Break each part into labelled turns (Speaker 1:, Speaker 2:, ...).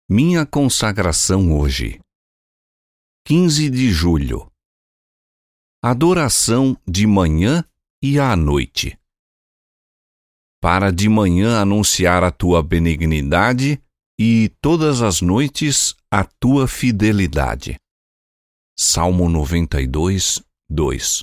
Speaker 1: Minha consagração hoje. 15 de julho. Adoração de manhã e à noite. Para de manhã anunciar a tua benignidade e todas as noites a tua fidelidade. Salmo 92, 2.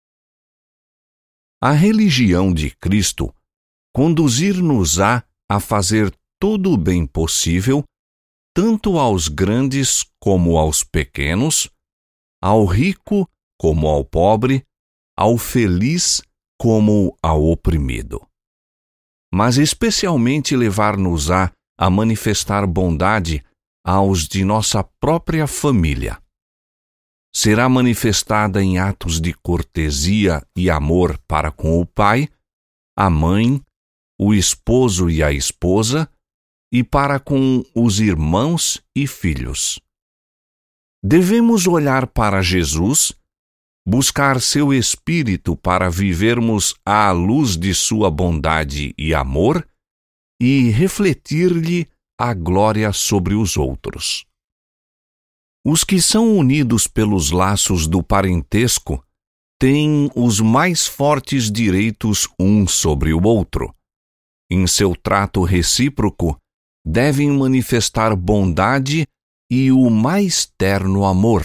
Speaker 1: A religião de Cristo conduzir-nos-á a fazer todo o bem possível, tanto aos grandes como aos pequenos, ao rico como ao pobre, ao feliz como ao oprimido. Mas especialmente levar-nos-á a manifestar bondade aos de nossa própria família. Será manifestada em atos de cortesia e amor para com o pai, a mãe, o esposo e a esposa, e para com os irmãos e filhos. Devemos olhar para Jesus, buscar seu Espírito para vivermos à luz de sua bondade e amor e refletir-lhe a glória sobre os outros. Os que são unidos pelos laços do parentesco têm os mais fortes direitos um sobre o outro. Em seu trato recíproco, devem manifestar bondade e o mais terno amor.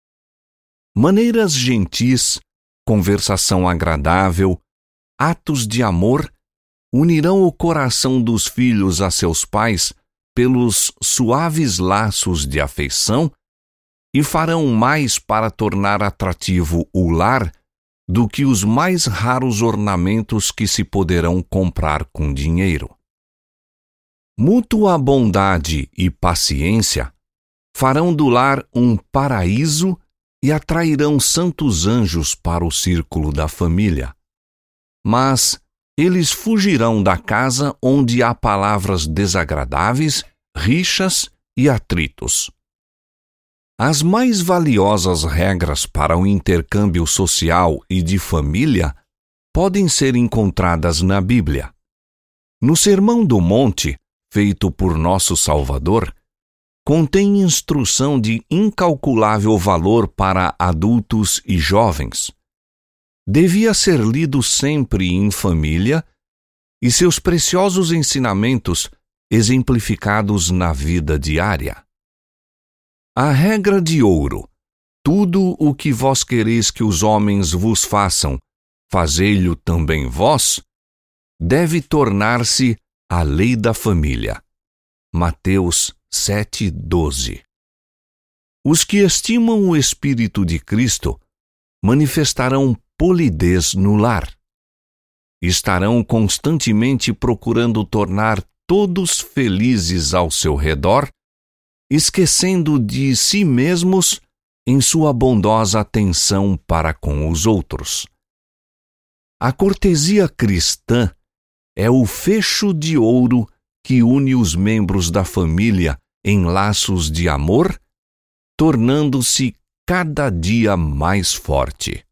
Speaker 1: Maneiras gentis, conversação agradável, atos de amor unirão o coração dos filhos a seus pais pelos suaves laços de afeição e farão mais para tornar atrativo o lar do que os mais raros ornamentos que se poderão comprar com dinheiro. Mútua bondade e paciência farão do lar um paraíso e atrairão santos anjos para o círculo da família. Mas eles fugirão da casa onde há palavras desagradáveis, rixas e atritos. As mais valiosas regras para o intercâmbio social e de família podem ser encontradas na Bíblia. No Sermão do Monte, feito por nosso Salvador, contém instrução de incalculável valor para adultos e jovens. Devia ser lido sempre em família e seus preciosos ensinamentos exemplificados na vida diária. A regra de ouro: tudo o que vós quereis que os homens vos façam, fazei-lho também vós, deve tornar-se a lei da família. Mateus 7:12. Os que estimam o Espírito de Cristo manifestarão polidez no lar. Estarão constantemente procurando tornar todos felizes ao seu redor, esquecendo de si mesmos em sua bondosa atenção para com os outros. A cortesia cristã é o fecho de ouro que une os membros da família em laços de amor, tornando-se cada dia mais forte.